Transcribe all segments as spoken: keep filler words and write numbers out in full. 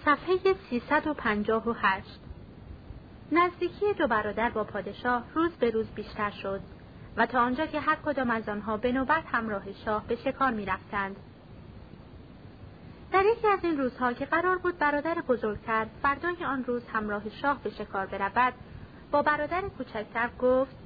صفحه سیصد و پنجاه و هشت. نزدیکی دو برادر با پادشاه روز به روز بیشتر شد و تا آنجا که هر کدام از آنها به نوبت همراه شاه به شکار می رفتند. در یکی از این روزها که قرار بود برادر بزرگتر فردای آن روز همراه شاه به شکار برود، با برادر کوچکتر گفت: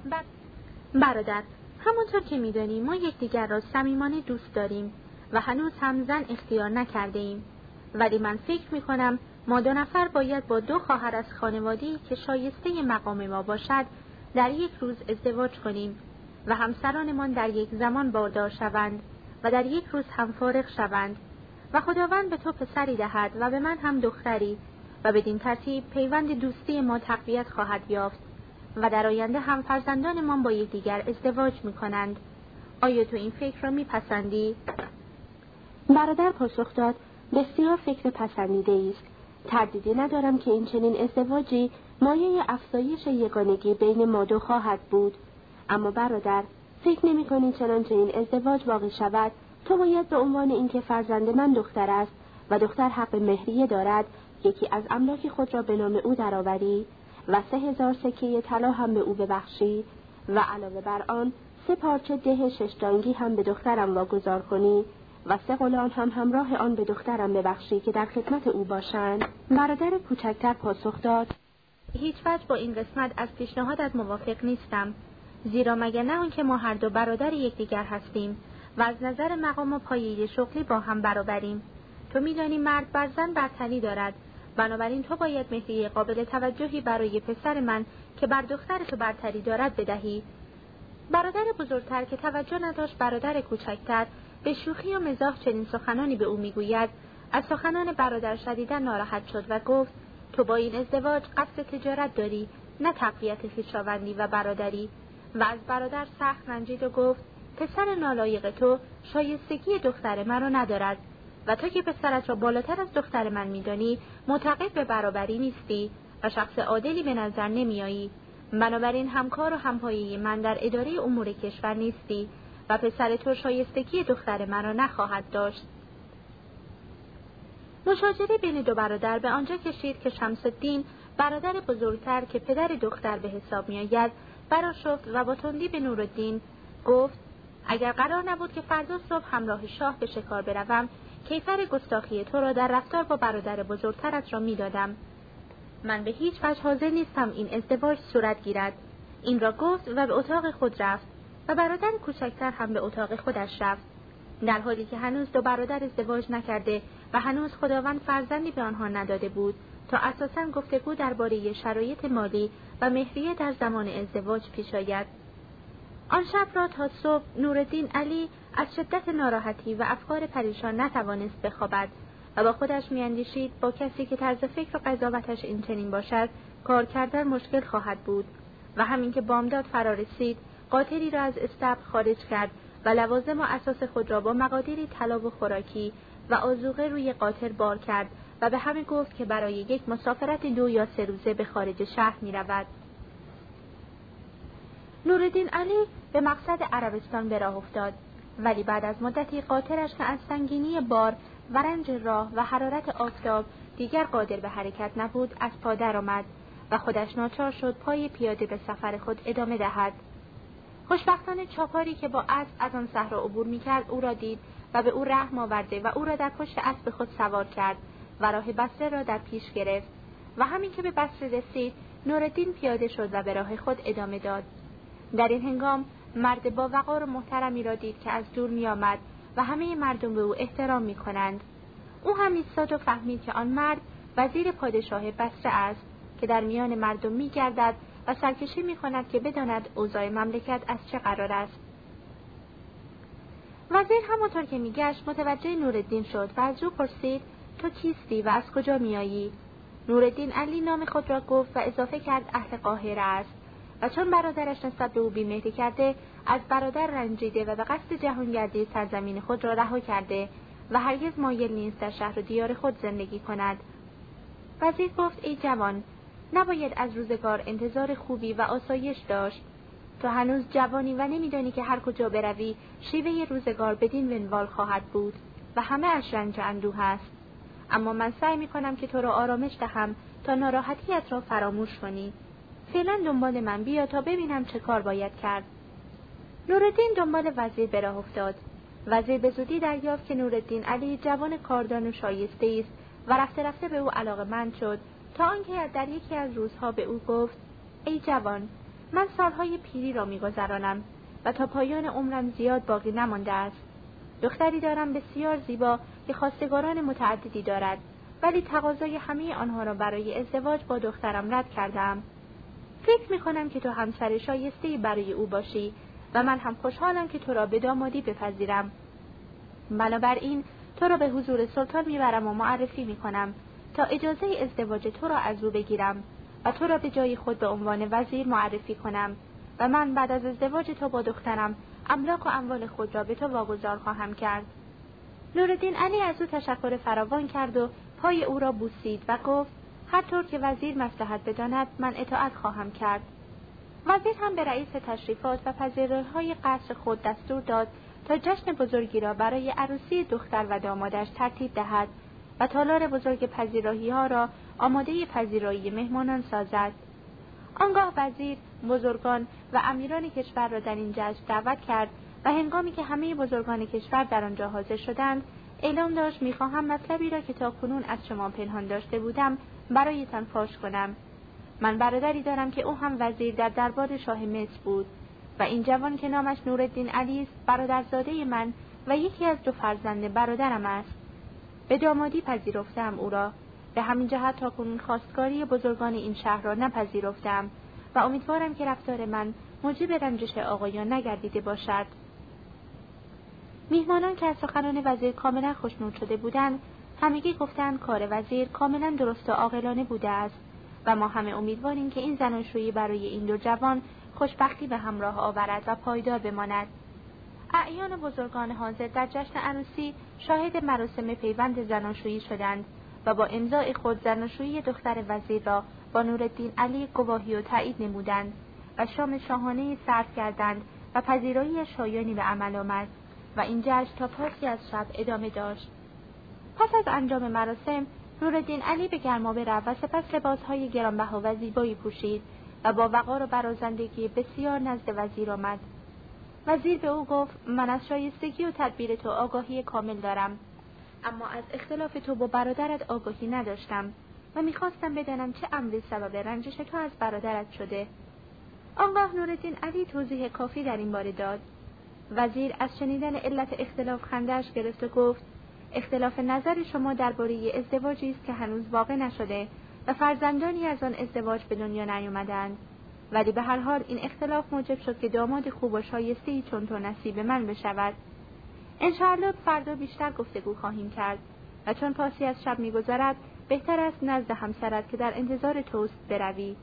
برادر، همونطور که می‌دانی ما یکدیگر را صمیمانه دوست داریم و هنوز هم زن اختیار نکرده ایم، ولی من فکر می‌کنم ما دو نفر باید با دو خواهر از خانواده‌ای که شایسته مقام ما باشد در یک روز ازدواج کنیم و همسرانمان در یک زمان باردار شوند و در یک روز هم فارغ شوند و خداوند به تو پسری دهد و به من هم دختری و بدین ترتیب پیوند دوستی ما تقویت خواهد یافت و در آینده هم فرزندانمان با یکدیگر ازدواج می‌کنند. آیا تو این فکر را می‌پسندی؟ برادر پاسخ داد: بسیار فکر پسندیده است. تردیدی ندارم که این چنین ازدواجی مایه افزایش یگانگی بین ما دو خواهد بود. اما برادر، فکر نمی‌کنی چنانچه این ازدواج واقع شود تو باید به عنوان اینکه فرزند من دختر است و دختر حق مهریه دارد یکی از املاک خود را به نام او درآوری و سه هزار سکه طلا هم به او ببخشی و علاوه بر آن سه پارچه ده ششدانگی هم به دخترم واگذار کنی و سه غلام هم همراه آن به دخترم ببخشی که در خدمت او باشند؟ برادر کوچکتر پاسخ داد: هیچ وجه با این قسمت از پیشنهادت موافق نیستم، زیرا مگر نه آنکه ما هر دو برادر یکدیگر هستیم و از نظر مقام و پایه شغلی با هم برابریم. تو می‌دانی مرد بر زن برتری دارد، بنابراین تو باید مهریه قابل توجهی برای پسر من که بر دختر تو برتری دارد بدهی. برادر بزرگتر که توجه نداشت برادر کوچکتر به شوخی و مزاح چنین سخنانی به او میگوید، از سخنان برادر شدیداً ناراحت شد و گفت: تو با این ازدواج قصد تجارت داری، نه تقویت خویشاوندی و برادری. و از برادر سخت رنجید و گفت: پسر نالایق تو شایستگی دختر من را ندارد و تو که پسرت را بالاتر از دختر من می‌دانی معتقد به برابری نیستی و شخص عادلی به نظر نمی‌آیی. بنابراین همکار و همپایه من در اداره امور کشور نیستی و پسر تو شایستگی دختر من را نخواهد داشت. مشاجره بین دو برادر به آنجا کشید که شمس الدین برادر بزرگتر که پدر دختر به حساب می‌آید برآشفت و با تندی به نورالدین گفت: اگر قرار نبود که فردا صبح همراه شاه به شکار بروم، کیفر گستاخی تو را در رفتار با برادر بزرگترت را می‌دادم. من به هیچ وجه حاضر نیستم این ازدواج صورت گیرد. این را گفت و به اتاق خود رفت و برادر کوچکتر هم به اتاق خودش رفت، در حالی که هنوز دو برادر ازدواج نکرده و هنوز خداوند فرزندی به آنها نداده بود تا اساساً گفتگو درباره شرایط مالی و مهریه در زمان ازدواج پیش آید. آن شب را تا صبح نورالدین علی از شدت ناراحتی و افکار پریشان نتوانست بخوابد و با خودش میاندیشید با کسی که طرز فکر و قضاوتش این چنین باشد کار کردن مشکل خواهد بود و همین که بامداد فرا رسید قاطری را از استبل خارج کرد و لوازم و اساس خود را با مقادیری طلا و خوراکی و آذوقه روی قاطر بار کرد و به همه گفت که برای یک مسافرت دو یا سه روزه به خارج شهر می رود. نورالدین علی به مقصد عربستان به راه افتاد، ولی بعد از مدتی قاطرش که از سنگینی بار و رنج راه و حرارت آفتاب دیگر قادر به حرکت نبود از پا درآمد و خودش ناچار شد پای پیاده به سفر خود ادامه دهد. خوشبختانه چاپاری که با اسب از آن صحرا عبور می‌کرد او را دید و به او رحم آورده و او را در پشت اسب خود سوار کرد و راه بصره را در پیش گرفت و همین که به بصره رسید نورالدین پیاده شد و به راه خود ادامه داد. در این هنگام مرد با وقار و محترمی را دید که از دور می‌آمد و همه مردم به او احترام می‌کنند. او هم ایستاد و فهمید که آن مرد وزیر پادشاه بصره است که در میان مردم می‌گردد و سرکشی می‌کند که بداند اوضاع مملکت از چه قرار است. وزیر همانطور که می‌گشت متوجه نورالدین شد و از او پرسید: تو کیستی و از کجا می‌آیی؟ نورالدین علی نام خود را گفت و اضافه کرد اهل قاهره است و چون برادرش نسبت به او بی‌مهری کرده از برادر رنجیده و به قصد جهانگردی سرزمین خود را رها کرده و هرگز مایل نیست در شهر و دیار خود زندگی کند. وزیر گفت: ای جوان، نباید از روزگار انتظار خوبی و آسایش داشت. تو هنوز جوانی و نمیدانی که هر کجا بروی شیوه روزگار بدین منوال خواهد بود و همه اش رنج و اندوه است. اما من سعی میکنم که تو را آرامش دهم تا ناراحتیت را فراموش کنی. فعلا دنبال من بیا تا ببینم چه کار باید کرد. نورالدین دنبال وزیر به راه افتاد. وزیر به زودی دریافت که نورالدین علی جوان کاردان و شایسته است و رفته رفته به او علاقه‌مند شد، تا آنکه در یکی از روزها به او گفت: ای جوان، من سالهای پیری را می‌گذرانم و تا پایان عمرم زیاد باقی نمانده است. دختری دارم بسیار زیبا که خواستگاران متعددی دارد، ولی تقاضای همه آنها را برای ازدواج با دخترم رد کردم. فکر می‌کنم که تو همسر شایسته‌ای برای او باشی و من هم خوشحالم که تو را به دامادی بپذیرم. بنابراین تو را به حضور سلطان میبرم و معرفی میکنم تا اجازه ازدواج تو را از او بگیرم و تو را به جای خود به عنوان وزیر معرفی کنم و من بعد از ازدواج تو با دخترم املاک و اموال خود را به تو واگذار خواهم کرد. نورالدین علی از او تشکر فراوان کرد و پای او را بوسید و گفت: هر طور که وزیر مصلحت بداند من اطاعت خواهم کرد. وزیر هم به رئیس تشریفات و پذیرایی‌های قصر خود دستور داد تا جشن بزرگی را برای عروسی دختر و دامادش ترتیب دهد و تالار بزرگ پذیرایی‌ها را آماده پذیرایی مهمانان سازد. آنگاه وزیر بزرگان و امیران کشور را در این جشن دعوت کرد و هنگامی که همه بزرگان کشور در آنجا حاضر شدند، اعلام داشت: می‌خواهم مطلبی را که تاکنون از شما پنهان داشته بودم برایتان فاش کنم. من برادری دارم که او هم وزیر در دربار شاه مصر بود و این جوان که نامش نورالدین علی است برادرزاده من و یکی از دو فرزند برادرم است. به دامادی پذیرفتم او را. به همین جهت تاکنون خواستگاری بزرگان این شهر را نپذیرفتم و امیدوارم که رفتار من موجب رنجش آقایان نگردیده باشد. میهمانان که از سخنان وزیر کاملا خوشنود شده بودند، همگی گفتند کار وزیر کاملا درست و عاقلانه بوده است و ما همه امیدواریم که این زناشویی برای این دو جوان خوشبختی به همراه آورد و پایدار بماند. اعیان و بزرگان حاضر در جشن عروسی شاهد مراسم پیوند زناشویی شدند و با امضای خود زناشویی دختر وزیر را با نورالدین علی گواهی و تایید نمودند و شام شاهانه‌ای صرف کردند و پذیرایی شایانی به عمل آمد و این جشن تا پاسی از شب ادامه داشت. پس از انجام مراسم نورالدین علی به گرمابه رفت و سپس لباسهای گرانبها و زیبایی پوشید و با وقار و برازندگی بسیار نزد وزیر آمد. وزیر به او گفت: من از شایستگی و تدبیر تو آگاهی کامل دارم، اما از اختلاف تو با برادرت آگاهی نداشتم و میخواستم بدانم چه امری سبب رنجش تو از برادرت شده. آنگاه نورالدین علی توضیح کافی در این باره داد. وزیر از شنیدن علت اختلاف خنده‌اش گرفت و گفت: اختلاف نظر شما درباره ازدواجی است که هنوز واقع نشده و فرزندانی از آن ازدواج به دنیا نیامدند، ولی به هر حال این اختلاف موجب شد که داماد خوب و شایسته‌ای چون تو نصیب من بشود. انشاءالله فردا بیشتر گفتگو خواهیم کرد و چون پاسی از شب می‌گذرد بهتر است نزد همسرت که در انتظار توست بروی.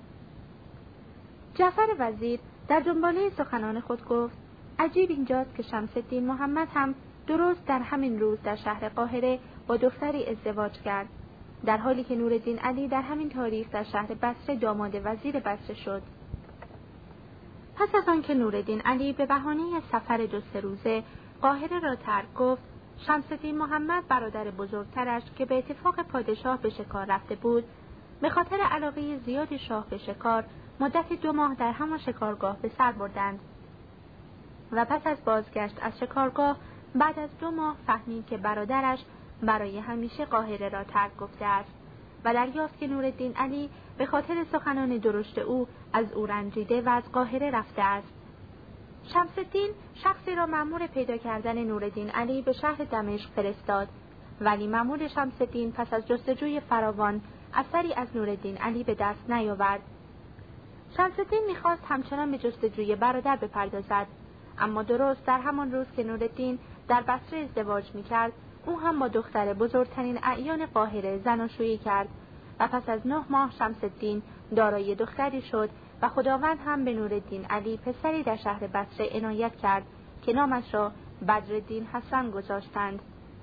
جعفر وزیر در دنباله سخنان خود گفت: عجیب اینجاست که شمس الدین محمد هم درست در همین روز در شهر قاهره با دختری ازدواج کرد، در حالی که نورالدین علی در همین تاریخ در شهر بصره داماد وزیر بصره شد. پس از آن که نورالدین علی به بهانه سفر دو سه روزه قاهره را ترک گفت، شمس الدین محمد برادر بزرگترش که به اتفاق پادشاه به شکار رفته بود، به خاطر علاقه زیاد شاه به شکار مدت دو ماه در همان شکارگاه به سر بردند و پس از بازگشت از شکارگاه بعد از دو ماه فهمید که برادرش برای همیشه قاهره را ترک گفته است و دریافت که نورالدین علی به خاطر سخنان درشت او از او رنجیده و از قاهره رفته است. شمس الدین شخصی را مأمور پیدا کردن نورالدین علی به شهر دمشق فرستاد، ولی مأمور شمس الدین پس از جستجوی فراوان اثری از نورالدین علی به دست نیاورد. شمس الدین می‌خواست همچنان به جستجوی برادر بپردازد، اما درست در همان روز که نورالدین در بصره ازدواج می‌کرد، او هم با دختر بزرگترین اعیان قاهره زناشویی کرد و پس از نه ماه شمس الدین دارای دختری شد و خداوند هم به نورالدین علی پسری در شهر بصره عنایت کرد که نامش را بدرالدین حسن گذاشتند.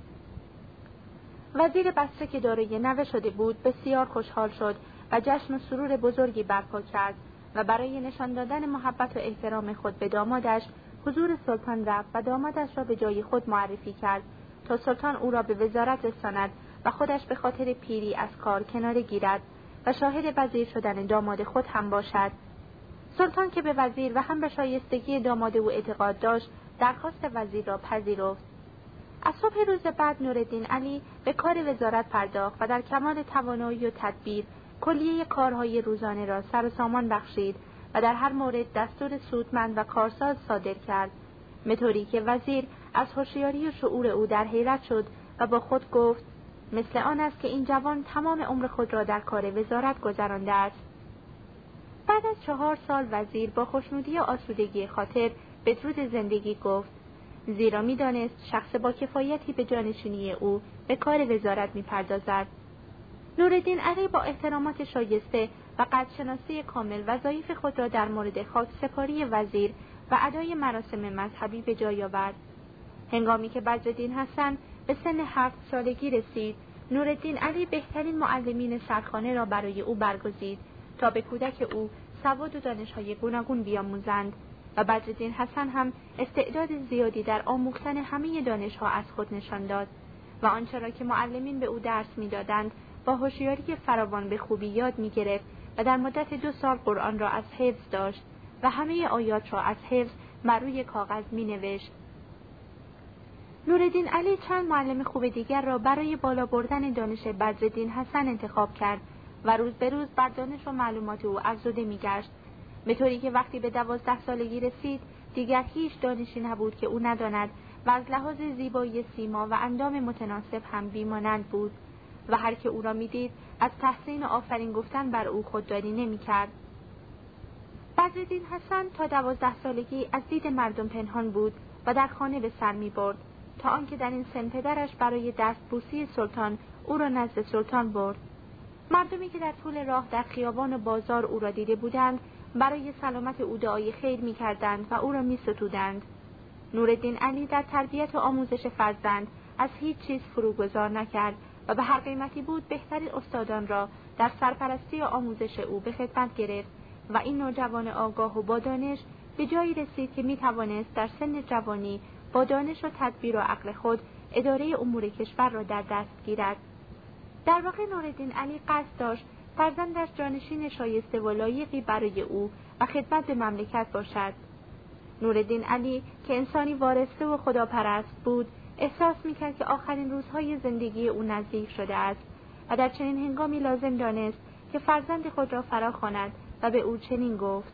وزیر بصره که دارای نوه شده بود بسیار خوشحال شد و جشن و سرور بزرگی برپا کرد و برای نشان دادن محبت و احترام خود به دامادش حضور سلطان رفت و دامادش را به جای خود معرفی کرد تا سلطان او را به وزارت رساند و خودش به خاطر پیری از کار کناره گیرد و شاهد وزیر شدن داماد خود هم باشد. سلطان که به وزیر و هم به شایستگی داماد او اعتقاد داشت، درخواست وزیر را پذیرفت. از صبح روز بعد نورالدین علی به کار وزارت پرداخت و در کمال توانایی و تدبیر کلیه کارهای روزانه را سر و سامان بخشید و در هر مورد دستور سودمند و کارساز صادر کرد، به طوری که وزیر از هوشیاری و شعور او در حیرت شد و با خود گفت مثل آن است که این جوان تمام عمر خود را در کار وزارت گذرانده است. بعد از چهار سال وزیر با خوشنودی و آسودگی خاطر بدرود زندگی گفت، زیرا می دانست شخص با کفایتی به جانشینی او به کار وزارت می پردازد. نورالدین علی با احترامات شایسته و قدرشناسی کامل وظایف خود را در مورد خاکسپاری وزیر و ادای مراسم مذهبی به جای آورد. هنگامی که بدرالدین حسن به سن هفت سالگی رسید، نورالدین علی بهترین معلمین سرخانه را برای او برگزید تا به کودک او سواد و دانش‌های گوناگون بیاموزند و بدرالدین حسن هم استعداد زیادی در آموختن همه دانش‌ها از خود نشان داد و آنچه را که معلمین به او درس می‌دادند با هوشیاری فراوان به خوبی یاد می‌گرفت و در مدت دو سال قرآن را از حفظ داشت و همه آیات را از حفظ بر روی کاغذ می‌نوشت. نورالدین علی چند معلم خوب دیگر را برای بالا بردن دانش بدرالدین حسن انتخاب کرد و روز به روز بر دانش و معلومات او افزوده می‌گشت، به طوری که وقتی به دوازده سالگی رسید دیگر هیچ دانشی نبود که او نداند و از لحاظ زیبایی سیما و اندام متناسب هم بیمانند بود و هر که او را می‌دید از تحسین و آفرین گفتن بر او خودداری نمی‌کرد. بدرالدین حسن تا دوازده سالگی از دید مردم پنهان بود و در خانه به سر می‌برد تا آنکه در این سن پدرش برای دستبوسی سلطان او را نزد سلطان برد. مردمی که در طول راه در خیابان و بازار او را دیده بودند برای سلامت او دعای خیر می‌کردند و او را می‌ستودند. نورالدین علی در تربیت و آموزش فرزند از هیچ چیز فروگذار نکرد و به هر قیمتی بود بهترین استادان را در سرپرستی و آموزش او به خدمت گرفت و این نوجوان آگاه و با دانش به جایی رسید که می‌توانست در سن جوانی با دانش و تدبیر و عقل خود اداره امور کشور را در دست گیرد. در واقع نورالدین علی قصد داشت فرزندش جانشین شایسته و لایقی برای او و خدمت به مملکت باشد. نورالدین علی که انسانی وارسته و خداپرست بود، احساس می‌کرد که آخرین روزهای زندگی او نزدیک شده است و در چنین هنگامی لازم دانست که فرزند خود را فراخواند و به او چنین گفت: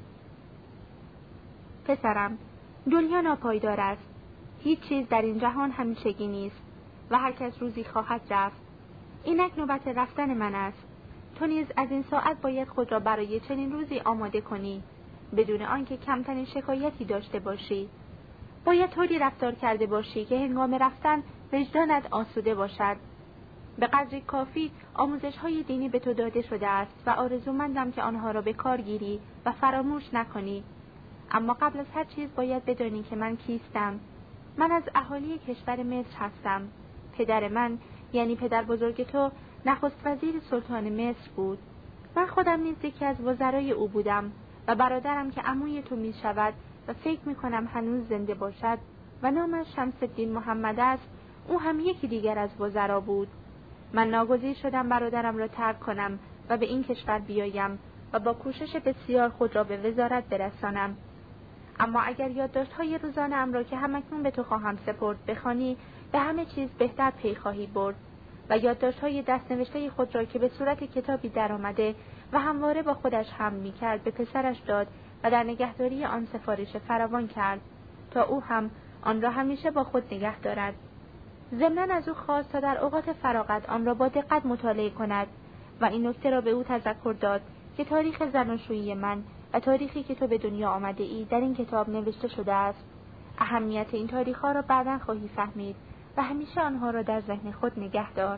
پسرم، دنیا ناپایدار است. هیچ چیز در این جهان همیشگی نیست و هر کس روزی خواهد رفت. اینک نوبت رفتن من است. تو نیز از این ساعت باید خود را برای چنین روزی آماده کنی، بدون آنکه کمترین شکایتی داشته باشی. باید طوری رفتار کرده باشی که هنگام رفتن وجدانت آسوده باشد. به قدری کافی آموزش‌های دینی به تو داده شده است و آرزومندم که آنها را به کار گیری و فراموش نکنی. اما قبل از هر چیز باید بدانی که من کیستم. من از اهالی کشور مصر هستم. پدر من، یعنی پدر بزرگ تو، نخست وزیر سلطان مصر بود. من خودم نیز یکی از وزرای او بودم و برادرم که عموی تو می شود و فکر می کنم هنوز زنده باشد و نامش شمس الدین محمد است، او هم یکی دیگر از وزرا بود. من ناگزیر شدم برادرم را ترک کنم و به این کشور بیایم و با کوشش بسیار خود را به وزارت برسانم. اما اگر یادداشت‌های روزانه‌ام را که همکنون به تو خواهم سپرد بخوانی، به همه چیز بهتر پی خواهی برد و یادداشت‌های دست‌نوشته خود را که به صورت کتابی درآمده و همواره با خودش حمل می‌کرد به پسرش داد و در نگهداری آن سفارش فراوان کرد تا او هم آن را همیشه با خود نگه دارد. ضمناً از او خواست تا در اوقات فراغت آن را با دقت مطالعه کند و این نکته را به او تذکر داد که تاریخ زناشویی من و تاریخی که تو به دنیا آمده ای در این کتاب نوشته شده است. اهمیت این تاریخ‌ها را بعداً خواهی فهمید و همیشه آنها را در ذهن خود نگه دار.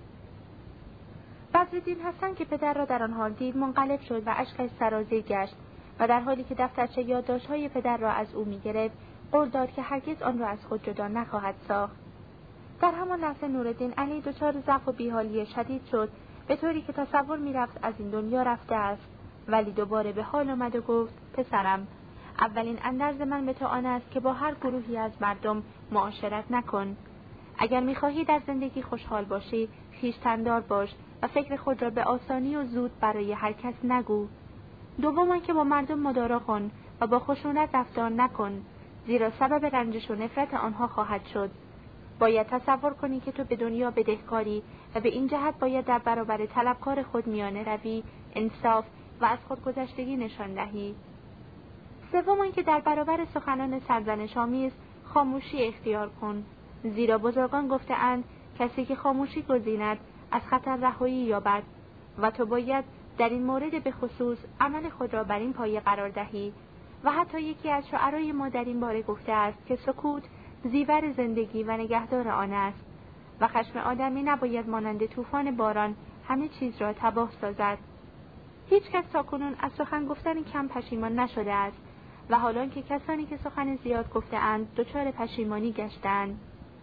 بدرالدین حسن که پدر را در آن حال دید منقلب شد و اشکش سرازیر گشت و در حالی که دفترچه یادداشت‌های پدر را از او می‌گرفت قول داد که هرگز آن را از خود جدا نخواهد ساخت. در همان لحظه نورالدین علی دچار ضعف و بیحالی شدید شد، به طوری که تصور می‌رفت از این دنیا رفته است، ولی دوباره به حال آمد و گفت: پسرم، اولین اندرز من به تو آن است که با هر گروهی از مردم معاشرت نکن. اگر می‌خواهی در زندگی خوشحال باشی، خویشتن‌دار باش و فکر خود را به آسانی و زود برای هر کس نگو. دوم که با مردم مدارا کن و با خشونت رفتار نکن، زیرا سبب رنجش و نفرت آنها خواهد شد. باید تصور کنی که تو به دنیا بدهکاری و به این جهت باید در برابر طلبکار خود میانه روی، انصاف و از خودگذشتگی نشان دهی. سوم که در برابر سخنان سرزنش‌آمیز خاموشی اختیار کن، زیرا بزرگان گفته‌اند کسی که خاموشی گزیند از خطر رهایی یابد و تو باید در این مورد به خصوص عمل خود را بر این پایه قرار دهی. و حتی یکی از شعرای ما در این باره گفته است که سکوت زیور زندگی و نگهدار آن است و خشم آدمی نباید مانند طوفان باران همه چیز را تباه سازد. هیچ کس تاکنون از سخن گفتن کم پشیمان نشده است و حالان که کسانی که سخن زیاد گفته‌اند دچار پشیمانی گشتند.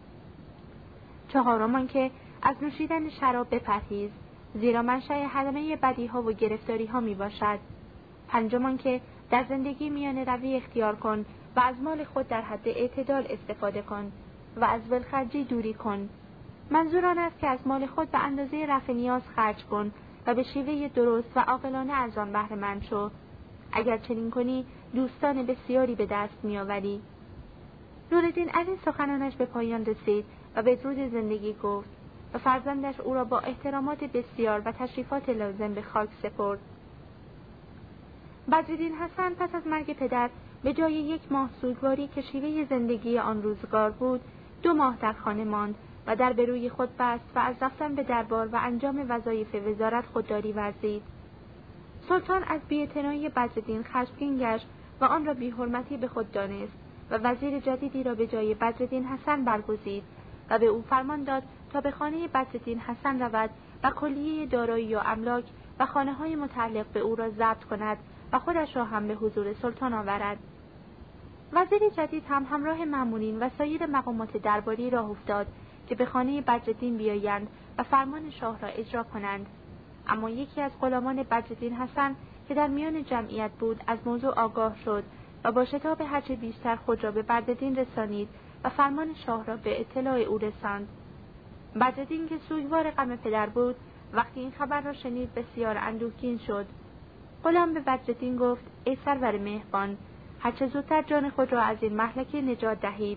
چهارم که از نوشیدن شراب بپرهیز، زیرا منشأ همه بدیها و گرفتاری‌ها میباشد. پنجم که در زندگی میانه روی اختیار کن و از مال خود در حد اعتدال استفاده کن و از ولخرجی دوری کن. منظور آن است که از مال خود به اندازه رفع نیاز خرج کن و به شیوه درست و عاقلانه از آن بهره مند شو. اگر چنین کنی دوستان بسیاری به دست میآوری. نورالدین از این سخنانش به پایان رسید و بدرود زندگی گفت و فرزندش او را با احترامات بسیار و تشریفات لازم به خاک سپرد. بدرالدین حسن پس از مرگ پدر به جای یک ماه سوگواری که شیوه زندگی آن روزگار بود، دو ماه در خانه ماند و در به روی خود بست و از رفتن به دربار و انجام وظایف وزارت خودداری ورزید. سلطان از بی‌اعتنایی بدرالدین خشمگین گشت و آن را بی‌حرمتی به خود دانست و وزیر جدیدی را به جای بدرالدین حسن برگزید و به او فرمان داد تا به خانه بدرالدین حسن رود و کلیه دارایی و املاک و خانه‌های متعلق به او را ضبط کند و خودش را هم به حضور سلطان آورد. وزیر جدید هم همراه مأمورین و سایر مقامات درباری راه افتاد که به خانه بدرالدین بیایند و فرمان شاه را اجرا کنند. اما یکی از غلامان بدرالدین حسن که در میان جمعیت بود از موضوع آگاه شد و با شتاب هرچه بیشتر خود را به بدرالدین رسانید و فرمان شاه را به اطلاع او رساند. بدرالدین که سوگوار غم پدر بود، وقتی این خبر را شنید بسیار اندوهگین شد. غلام به بدرالدین گفت: ای سرور مهربان، هرچه زودتر جان خود را از این مهلکه نجات دهید.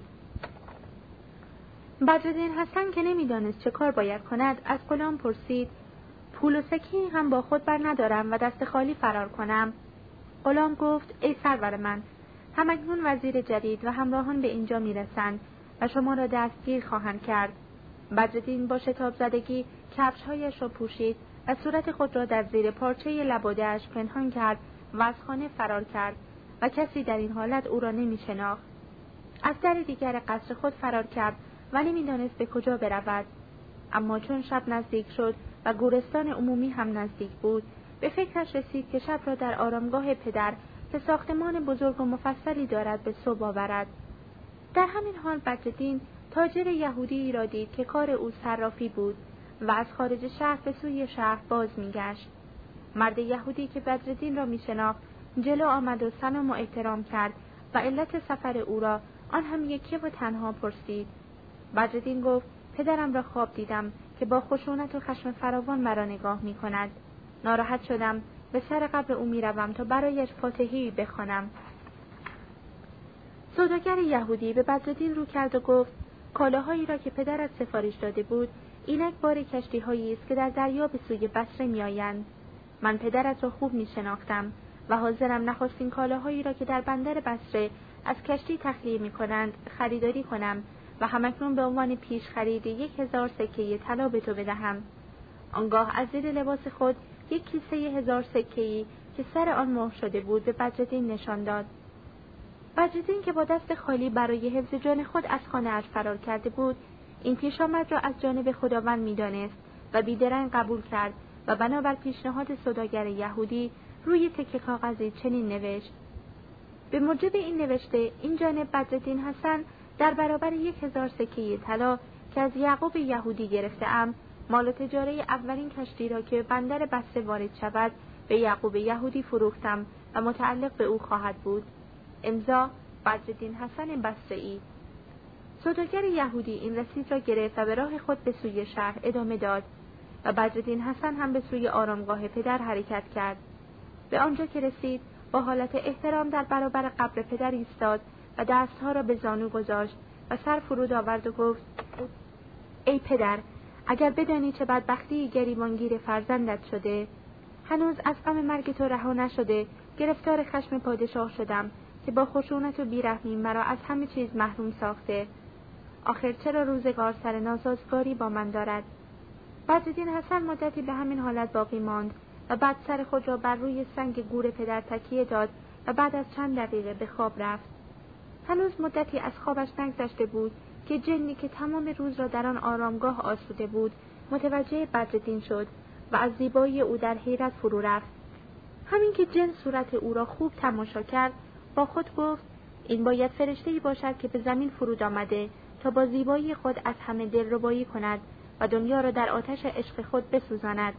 بدرالدین حسن که نمیدانست چه کار باید کند از غلام پرسید: پول و سکه‌ای هم با خود بر ندارم و دست خالی فرار کنم. غلام گفت: ای سرور من، همکنون وزیر جدید و همراهان به اینجا میرسند و شما را دستگیر خواهند کرد. بدرالدین با شتاب زدگی کفش‌هایش را پوشید و صورت خود را در زیر پارچه لباده‌اش پنهان کرد و از خانه فرار کرد و کسی در این حالت او را نمی‌شناخت. از در دیگر قصر خود فرار کرد و نمی‌دانست به کجا برود. اما چون شب نزدیک شد و گورستان عمومی هم نزدیک بود، به فکرش رسید که شب را در آرامگاه پدر که ساختمان بزرگ و مفصلی دارد به صبح آورد. در همین حال بدرالدین تاجر یهودی را دید که کار او صرافی بود و از خارج شهر به سوی شهر باز می‌گشت. مرد یهودی که بدرالدین را می‌شناخت جلو آمد و سلام و احترام کرد و علت سفر او را آن هم یکی و تنها پرسید. بدرالدین گفت: پدرم را خواب دیدم که با خشونت و خشم فراوان مرا نگاه می‌کند. ناراحت شدم، به سر قبر او می‌روم تا برایش فاتحه‌ای بخوانم. سوداگر یهودی به بدرالدین رو کرد و گفت: کالاهایی را که پدرت سفارش داده بود اینک بار کشتی‌هایی است که در دریا به سوی بصره می‌آیند. من پدرت را خوب می‌شناختم و حاضرم نخستین کالاهایی را که در بندر بصره از کشتی تخلیه می‌کنند خریداری کنم و همکنون به عنوان پیش خرید یک هزار سکه طلا به تو بدهم. آنگاه از زیر لباس خود یک کیسه هزار سکه‌ای که سر آن مهر شده بود به بدرالدین نشان داد. بدرالدین که با دست خالی برای حفظ جان خود از خانه اش فرار کرده بود، این پیشامد را از جانب خداوند می‌دانست و بیدرنگ قبول کرد و بنابر پیشنهاد سوداگر یهودی روی تکه کاغذی چنین نوشت: به موجب این نوشته این جانب بدرالدین حسن در برابر یک هزار سکه طلا که از یعقوب یهودی گرفته‌ام، مال و تجاره اولین کشتی را که بندر بصره وارد شود به یعقوب یهودی فروختم و متعلق به او خواهد بود. امضا بدرالدین حسن بصره‌ای. سوداگر یهودی این رسید را گرفت و به راه خود به سوی شهر ادامه داد و بدرالدین حسن هم به سوی آرامگاه پدر حرکت کرد. به آنجا که رسید با حالت احترام در برابر قبر پدر ایستاد و دستها را به زانو گذاشت و سر فرود آورد و گفت: ای پدر، اگر بدانی چه بدبختی گریبانگیر فرزندت شده، هنوز از غم مرگ تو رها نشده، گرفتار خشم پادشاه شدم که با خشونت و بیرحمی مرا از همه چیز محروم ساخته. آخر چرا روزگار سر ناسازگاری با من دارد؟ بدرالدین حسن مدتی به همین حالت باقی ماند و بعد سر خود را بر روی سنگ گور پدر تکیه داد و بعد از چند دقیقه به خواب رفت. هنوز مدتی از خوابش نگذشته بود که جنی که تمام روز را در آن آرامگاه آسوده بود متوجه بدرالدین شد و از زیبایی او در حیرت فرو رفت. همین که جن صورت او را خوب تماشا کرد با خود گفت: این باید فرشته‌ای باشد که به زمین فرود آمده تا با زیبایی خود از همه دلربایی کند و دنیا را در آتش عشق خود بسوزاند.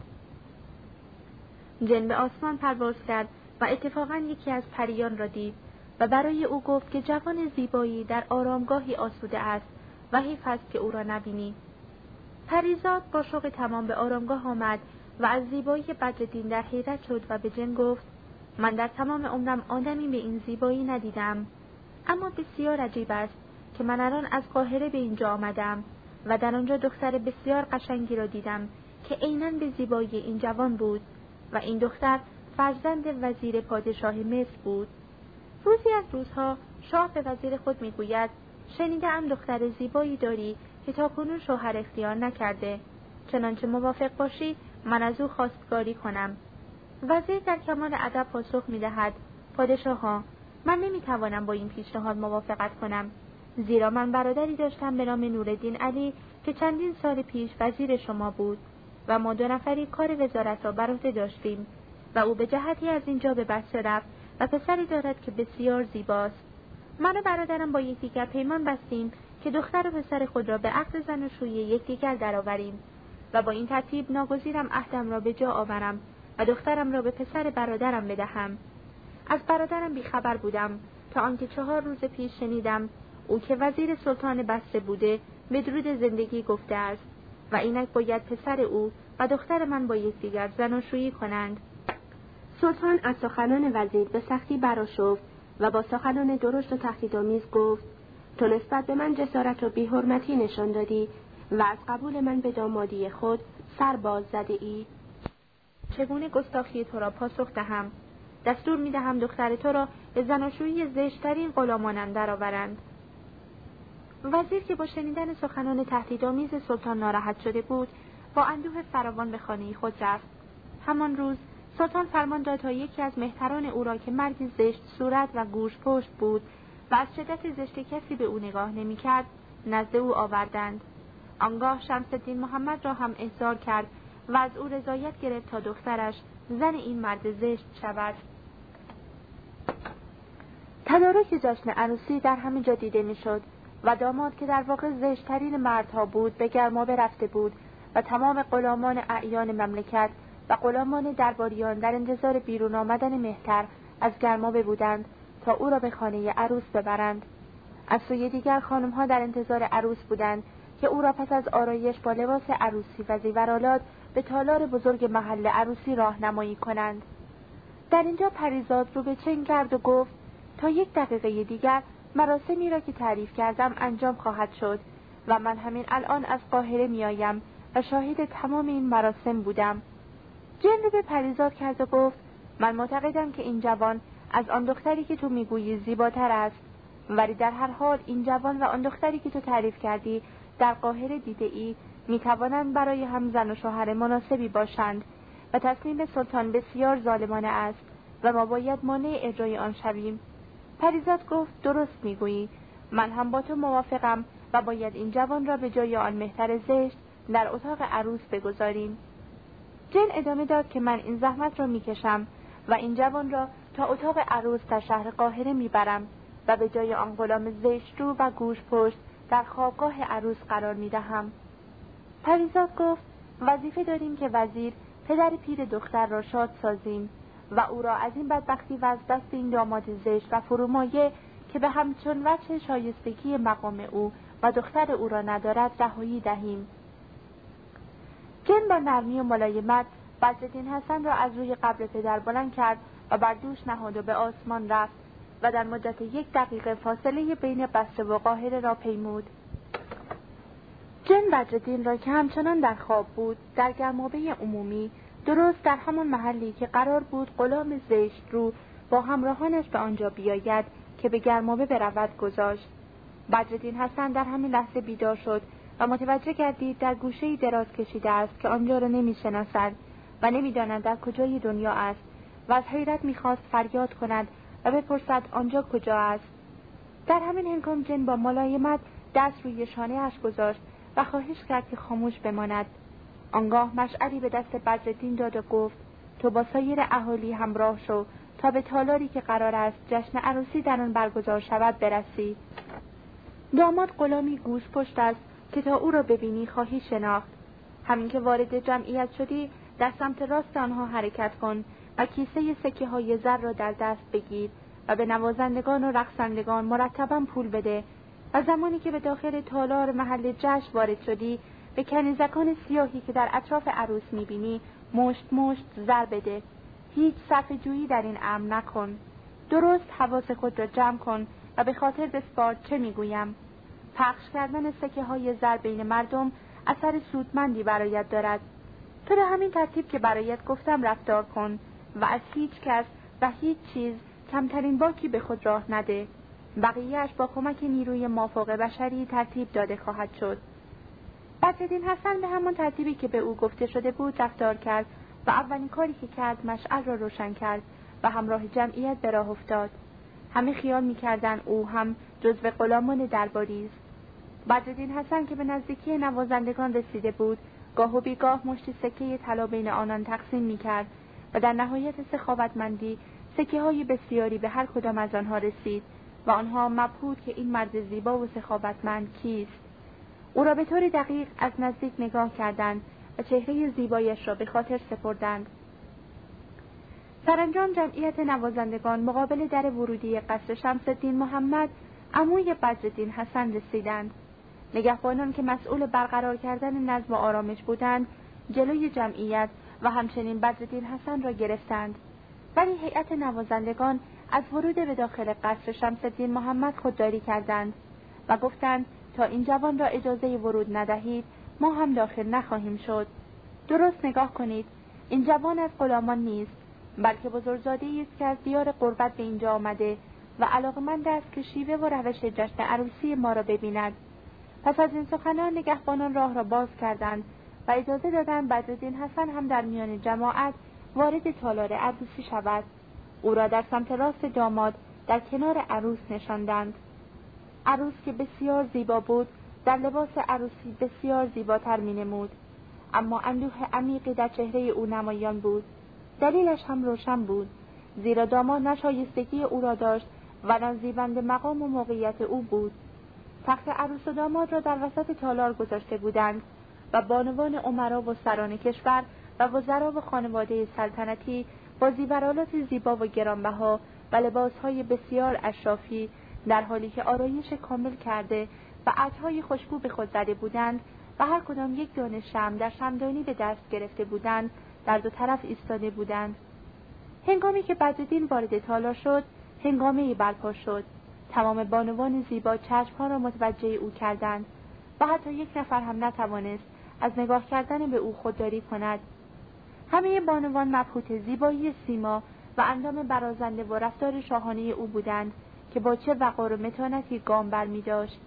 جن به آسمان پرواز کرد و اتفاقاً یکی از پریان را دید و برای او گفت که جوان زیبایی در آرامگاهی آسوده است و حیف است که او را نبینی. پریزاد با شوق تمام به آرامگاه آمد و از زیبایی بدرالدین در حیرت شد و به جن گفت: من در تمام عمرم آدمی به این زیبایی ندیدم، اما بسیار عجیب است که من الان از قاهره به اینجا آمدم و در آنجا دختر بسیار قشنگی را دیدم که عیناً به زیبایی این جوان بود و این دختر فرزند وزیر پادشاه مصر بود. روزی از روزها شاه به وزیر خود میگوید: شنیده‌ام دختر زیبایی داری که تاکنون شوهر اختیار نکرده، چنانچه موافق باشی من از او خواستگاری کنم. وزیر در کمال ادب پاسخ می‌دهد: پادشاها، من نمی‌توانم با این پیشنهاد موافقت کنم، زیرا من برادری داشتم به نام نورالدین علی که چندین سال پیش وزیر شما بود و ما دو نفری کار وزارت را بر عهده داشتیم و او به جهتی از اینجا به بصره رفت و پسری دارد که بسیار زیباست. من و برادرم با یکدیگر پیمان بستیم که دختر و پسر خود را به عقد زناشویی یکدیگر درآوریم و با این ترتیب ناگزیرم عهدم را به جا آورم و دخترم را به پسر برادرم بدهم. از برادرم بیخبر بودم تا آنکه چهار روز پیش شنیدم او که وزیر سلطان بصره بوده به درود زندگی گفته است و اینک باید پسر او و دختر من با یکدیگر زناشویی کنند. سلطان از سخنان وزیر به سختی برآشفت و با سخنان درشت و تهدیدآمیز گفت: تو نسبت به من جسارت و بی‌حرمتی نشان دادی و از قبول من به دامادی خود سر باز زده ای. چگونه گستاخی تو را پاسخ دهم؟ دستور می دهم دختر تو را به زناشویی زشترین غلامانم درآورند. وزیر که با شنیدن سخنان تهدیدآمیز سلطان ناراحت شده بود با اندوه فراوان به خانه خود رفت. همان روز سلطان فرمان داد تا یکی از مهتران او را که مردی زشت صورت و گوش پشت بود و از شدت زشت کسی به او نگاه نمی کرد نزد او آوردند. آنگاه شمس الدین محمد را هم احضار کرد و از او رضایت گرفت تا دخترش زن این مرد زشت شود. تدارک جشن عروسی در همه جا دیده می شد و داماد که در واقع زشترین مردها بود به گرمابه رفته بود و تمام غلامان اعیان مملکت و غلامان درباریان در انتظار بیرون آمدن مهتر از گرمابه بودند تا او را به خانه عروس ببرند. از سوی دیگر خانم‌ها در انتظار عروس بودند که او را پس از آرایش با لباس عروسی و زیورآلات به تالار بزرگ محل عروسی راهنمایی کنند. در اینجا پریزاد رو به چنگ کرد و گفت: تا یک دقیقه دیگر مراسمی را که تعریف کردم انجام خواهد شد و من همین الان از قاهره میآیم و شاهد تمام این مراسم بودم. جن رو به پریزاد کرد و گفت: من معتقدم که این جوان از آن دختری که تو میگویی زیباتر است، ولی در هر حال این جوان و آن دختری که تو تعریف کردی در قاهره دیده ای میتوانند برای هم زن و شوهر مناسبی باشند و تصمیم سلطان بسیار ظالمانه است و ما باید مانع اجرای آن شویم. پریزاد گفت: درست میگویی، من هم با تو موافقم و باید این جوان را به جای آن مهتر زشت در اتاق عروس بگذاریم. جن ادامه داد که من این زحمت را میکشم و این جوان را تا اتاق عروس در شهر قاهره میبرم و به جای آن غلام زشت رو و گوش پشت در خوابگاه عروس قرار میدهم. پریزاد گفت: وظیفه داریم که وزیر پدر پیر دختر را شاد سازیم و او را از این بدبختی و از دست این داماد زشت و فرومایه که به همچون وجه شایستگی مقام او و دختر او را ندارد رهایی دهیم. جن با نرمی و ملایمت بدرالدین حسن را از روی قبر پدر بلند کرد و بر دوش نهاد و به آسمان رفت و در مدت یک دقیقه فاصله بین بصره و قاهره را پیمود. جن بدرالدین را که همچنان در خواب بود در گرمابه عمومی، درست در همان محلی که قرار بود غلام زشت رو با همراهانش به آنجا بیاید که به گرمابه برود گذاشت. بدرالدین حسن در همین لحظه بیدار شد و متوجه گردید در گوشه‌ای دراز کشیده است که آنجا را نمی‌شناسد و نمی‌داند در کجای دنیا است و از حیرت می‌خواست فریاد کند و بپرسد آنجا کجا است. در همین هنگام جن با ملایمت دست روی شانه‌اش گذاشت و خواهش کرد که خاموش بماند. آنگاه مشعلی به دست بدرالدین داد و گفت تو با سایر اهالی همراه شو تا به تالاری که قرار است جشن عروسی در آن برگزار شود برسی. داماد غلامی گوش پشت است که تا او را ببینی خواهی شناخت. همین که وارد جمعیت شدی در سمت راست آنها حرکت کن و کیسه سکه های زر را در دست بگیر و به نوازندگان و رقصندگان مرتباً پول بده و زمانی که به داخل تالار محل جشن وارد شدی به کنیزکان سیاهی که در اطراف عروس میبینی مشت مشت زر بده. هیچ صرفه جویی در این امر نکن. درست حواس خود را جمع کن و به خاطر بسپار چه میگویم. پخش کردن سکه های زر بین مردم اثر سودمندی برایت دارد. تو به همین ترتیب که برایت گفتم رفتار کن و از هیچ کس و هیچ چیز کمترین باکی به خود راه نده. بقیه‌اش با کمک نیروی مافوق بشری ترتیب داده خواهد شد. بدرالدین حسن به همان ترتیبی که به او گفته شده بود رفتار کرد و اولین کاری که کرد مشعل را روشن کرد و همراه جمعیت به راه افتاد. همه خیال می‌کردند او هم جزو غلامان درباری است. بدرالدین حسن که به نزدیکی نوازندگان رسیده بود، گاه و بیگاه مشتی سکه طلا بین آنان تقسیم می‌کرد و در نهایت سخاوتمندی سکه‌های بسیاری به هر کدام از آنها رسید و آنها مبهوت که این مرد زیبا و سخاوتمند کیست. او را به طور دقیق از نزدیک نگاه کردند و چهره زیبایش را به خاطر سپردند. سرانجام جمعیت نوازندگان مقابل در ورودی قصر شمس الدین محمد عموی بدرالدین حسن رسیدند. نگهبانان که مسئول برقرار کردن نظم و آرامش بودند جلوی جمعیت و همچنین بدرالدین حسن را گرفتند، ولی هیئت نوازندگان از ورود به داخل قصر شمس الدین محمد خودداری کردند و گفتند تا این جوان را اجازه ورود ندهید ما هم داخل نخواهیم شد. درست نگاه کنید، این جوان از غلامان نیست بلکه بزرگزاده‌ای است که از دیار غربت به اینجا آمده و علاقمند است که شیوه و روش جشن عروسی ما را ببیند. پس از این سخنان نگهبانان راه را باز کردند و اجازه دادند بدرالدین حسن هم در میان جماعت وارد تالار عروسی شود. او را در سمت راست داماد در کنار عروس نشاندند. عروس که بسیار زیبا بود در لباس عروسی بسیار زیباتر می‌نمود، اما اندوه عمیقی در چهره او نمایان بود. دلیلش هم روشن بود، زیرا داماد نه شایستگی او را داشت و نه زیبنده مقام و موقعیت او بود. تخت عروس و داماد را در وسط تالار گذاشته بودند و بانوان امرا و سران کشور و وزرا و خانواده سلطنتی با زیورآلات زیبا و گرانبها و لباسهای بسیار اشرافی در حالی که آرایش کامل کرده و عطرهای خوشبو به خود زده بودند و هر کدام یک دانه شمع در شمعدانی به دست گرفته بودند در دو طرف ایستاده بودند. هنگامی که بدرالدین وارد تالار شد هنگامه‌ای برپا شد. تمام بانوان زیبا چشمها را متوجه او کردند و حتی یک نفر هم نتوانست از نگاه کردن به او خودداری کند. همه بانوان مبهوت زیبایی سیما و اندام برازنده و رفتار شاهانه او بودند که با چه وقار و متانتی گام برمی داشت.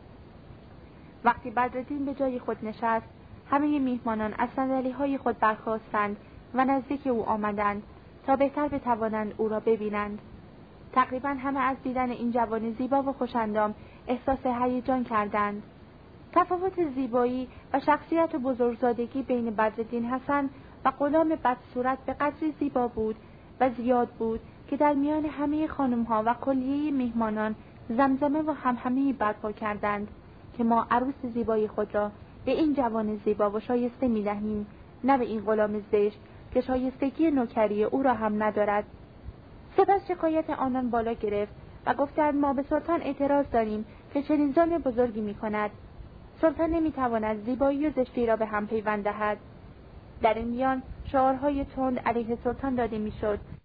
وقتی بدرالدین به جای خود نشست همه میهمانان از صندلی‌های خود برخاستند و نزدیک او آمدند تا بهتر بتوانند او را ببینند. تقریبا همه از دیدن این جوان زیبا و خوش‌اندام احساس هیجان کردند. تفاوت زیبایی و شخصیت و بزرگزادگی بین بدرالدین حسن و غلام بدصورت به قدری زیبا بود و زیاد بود که در میان همه خانم‌ها و کلیه میهمانان زمزمه و همهمه‌ای برپا کردند که ما عروس زیبای خود را به این جوان زیبا و شایسته می‌دهیم، نه به این غلام زشت که شایستگی نوکری او را هم ندارد. سپس شکایت آنان بالا گرفت و گفتند ما به سلطان اعتراض داریم که چنین ظلم بزرگی می کند. سلطان نمی تواند زیبایی و زشتی را به هم پیوند دهد. در این میان شعارهای تند علیه سلطان داده می شد